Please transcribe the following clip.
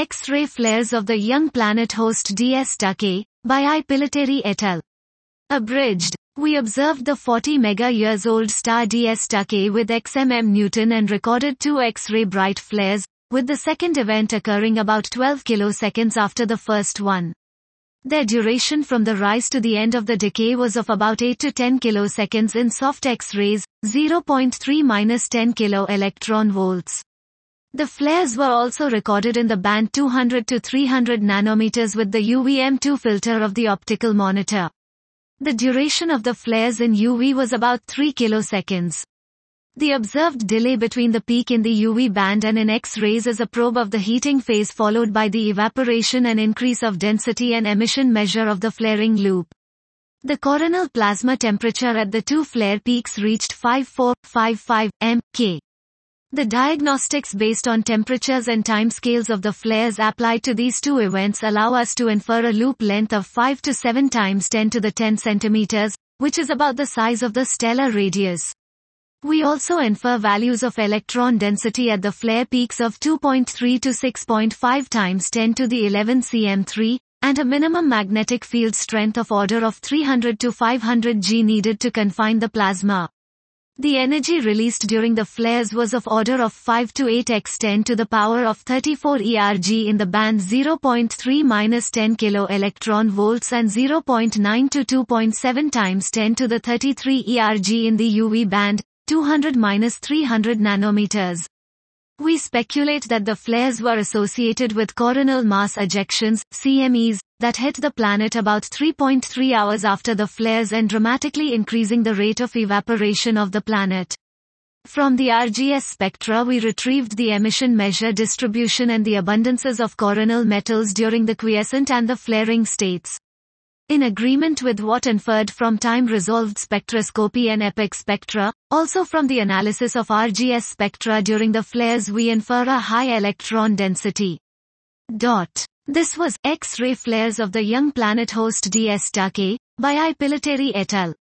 X-ray flares of the young planet host DS-Stuckey, by I. Pilliteri et al. Abridged. We observed the 40 mega-years-old star DS-Stuckey with XMM Newton and recorded 2 X-ray bright flares, with the second event occurring about 12 kiloseconds after the first one. Their duration from the rise to the end of the decay was of about 8 to 10 kiloseconds in soft X-rays, 0.3-10 kilo-electron volts. The flares were also recorded in the band 200 to 300 nanometers with the UV-M2 filter of the optical monitor. The duration of the flares in UV was about 3 kiloseconds. The observed delay between the peak in the UV band and in X-rays is a probe of the heating phase followed by the evaporation and increase of density and emission measure of the flaring loop. The coronal plasma temperature at the two flare peaks reached 5455 m.K. The diagnostics based on temperatures and timescales of the flares applied to these two events allow us to infer a loop length of 5 to 7 times 10 to the 10 centimeters, which is about the size of the stellar radius. We also infer values of electron density at the flare peaks of 2.3 to 6.5 times 10 to the 11 cm3, and a minimum magnetic field strength of order of 300 to 500 G needed to confine the plasma. The energy released during the flares was of order of 5 to 8 x 10 to the power of 34 ERG in the band 0.3-10 kilo electron volts and 0.9 to 2.7 times 10 to the 33 ERG in the UV band, 200-300 nanometers. We speculate that the flares were associated with coronal mass ejections, CMEs, that hit the planet about 3.3 hours after the flares and dramatically increasing the rate of evaporation of the planet. From the RGS spectra we retrieved the emission measure distribution and the abundances of coronal metals during the quiescent and the flaring states. In agreement with what inferred from time-resolved spectroscopy and epoch spectra, also from the analysis of RGS spectra during the flares we infer a high electron density. This was X-ray flares of the young planet host DS-Stuckey, by I. Pilliteri et al.